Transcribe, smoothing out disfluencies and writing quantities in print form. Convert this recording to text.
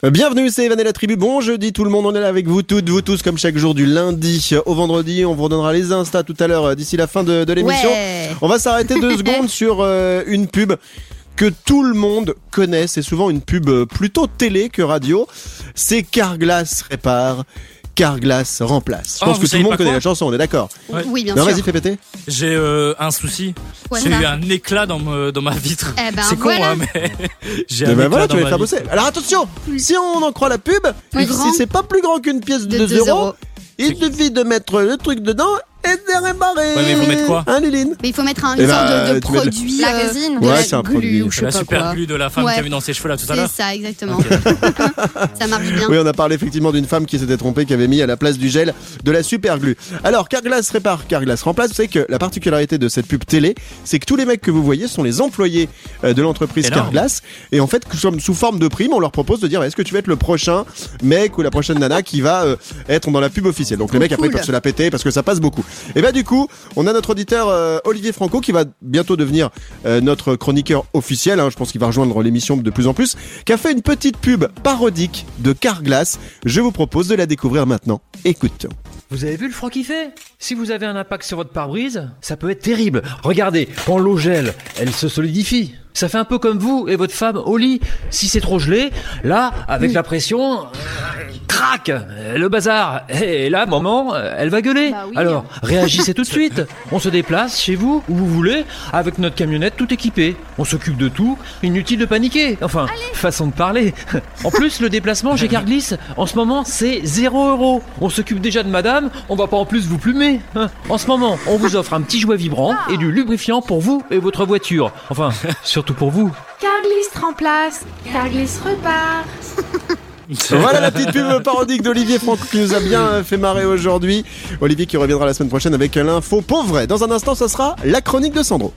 Bienvenue, c'est Evan et la tribu. Bon jeudi tout le monde, on est là avec vous toutes, vous tous, comme chaque jour du lundi au vendredi. On vous redonnera les Insta tout à l'heure d'ici la fin de l'émission. Ouais. On va s'arrêter 2 secondes sur une pub que tout le monde connaît. C'est souvent une pub plutôt télé que radio. C'est Carglass répare, Carglass remplace. Je pense que tout le monde connaît la chanson, on est d'accord? Ouais. Oui, bien non, sûr. Vas-y, fais péter. J'ai un souci. Ouais, j'ai ça. eu un éclat dans ma vitre. Eh ben, c'est con, voilà. hein, mais j'ai Et un ben éclat voilà, tu dans vas ma faire vitre. bosser. Alors attention, si on en croit la pub, Plus grand. si c'est pas plus grand qu'une pièce de 2 2 euros, euros. il suffit de mettre le truc dedans et de réparer. Ouais, mais il faut mettre quoi? Hein, Liline? Mais il faut mettre Eh une ben, sorte de tu mets produit. la résine. de Ouais, la c'est un glu produit. ou je sais La pas super quoi. glue de la femme Ouais. qui a mis dans ses cheveux là tout à C'est l'heure. ça, exactement. Ça marche bien. Oui, on a parlé effectivement d'une femme qui s'était trompée, qui avait mis à la place du gel de la super glue. Alors, Carglass répare, Carglass remplace. Vous savez que la particularité de cette pub télé, c'est que tous les mecs que vous voyez sont les employés de l'entreprise Énorme. Carglass. Et en fait, sous forme de prime, on leur propose de dire est-ce que tu vas être le prochain mec ou la prochaine nana qui va être dans la pub officielle. Donc les mecs après Cool. peuvent se la péter parce que ça passe beaucoup. Et bah du coup, on a notre auditeur Olivier Franco qui va bientôt devenir notre chroniqueur officiel. Hein, je pense qu'il va rejoindre l'émission de plus en plus. Qui a fait une petite pub parodique de Carglass. Je vous propose de la découvrir maintenant. Écoute. Vous avez vu le froid qu'il fait? Si vous avez un impact sur votre pare-brise, ça peut être terrible. Regardez, quand l'eau gèle, elle se solidifie. Ça fait un peu comme vous et votre femme au lit. Si c'est trop gelé, là, avec la pression, crac, le bazar. Et là, maman, elle va gueuler. Bah oui. Alors, réagissez tout de suite. On se déplace chez vous, où vous voulez, avec notre camionnette tout équipée. On s'occupe de tout. Inutile de paniquer. Enfin, façon de parler. En plus, le déplacement chez Carglass, en ce moment, c'est 0 €. On s'occupe déjà de madame, on va pas en plus vous plumer. En ce moment, on vous offre un petit jouet vibrant et du lubrifiant pour vous et votre voiture. Enfin, surtout pour vous. Carglass remplace, Carglass repart. Voilà la petite pub parodique d'Olivier Franco qui nous a bien fait marrer aujourd'hui. Olivier qui reviendra la semaine prochaine avec l'info pauvre. Dans un instant, ça sera la chronique de Sandro.